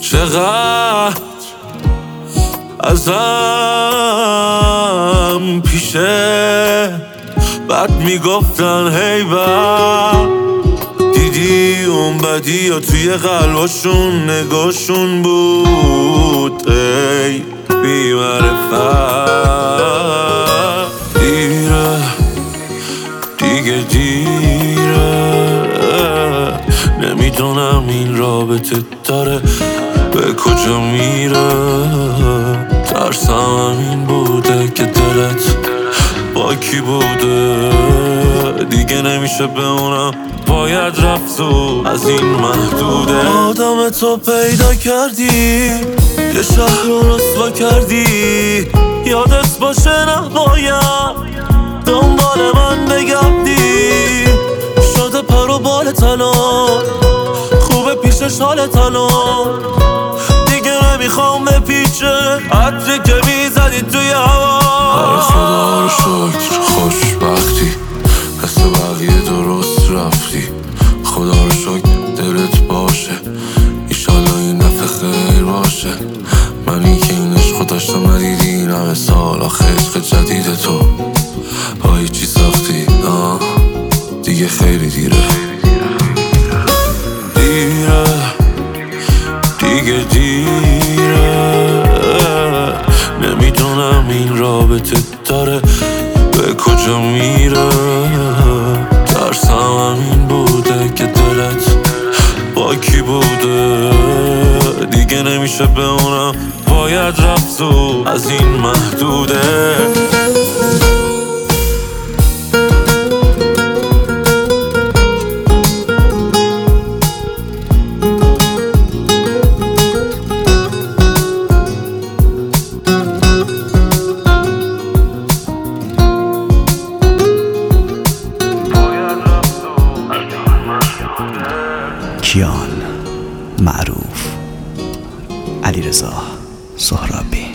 چقدر ازم پیشه بعد میگفتن هی بر دیدی اون بدی یا توی قلباشون نگاشون بود ای بی معرفت دیره دیگه دیره نمیدونم این رابطه داره به کجا میره ترسم این بوده که دلت با کی بوده دیگه نمیشه بمونم باید رفت و از این محدوده آدم تو پیدا کردی یه شهر رو رسوا کردی یادت باشه نباید دنبال من بگردی شده پر و بال تنها خوبه پیشش حال تنها دیگه نمیخوام بپیچه عطری که میزدی توی هوا خدا رو شکر خوشبختی مثل بقیه درست رفتی خدا رو شکر دلت باشه ایشالله این دفعه خیر باشه منی که این عشق داشتم ندیدی این همه سال آخه عشق جدید تو با چی ساختی دیگه خیلی دیره دیگه دیره نمیدونم این رابطه داره به کجا میره ترسم این بوده که دلت با کی بوده دیگه نمیشه بمونم باید رفت و از این محدوده کیان معروف علیرضا سهرابی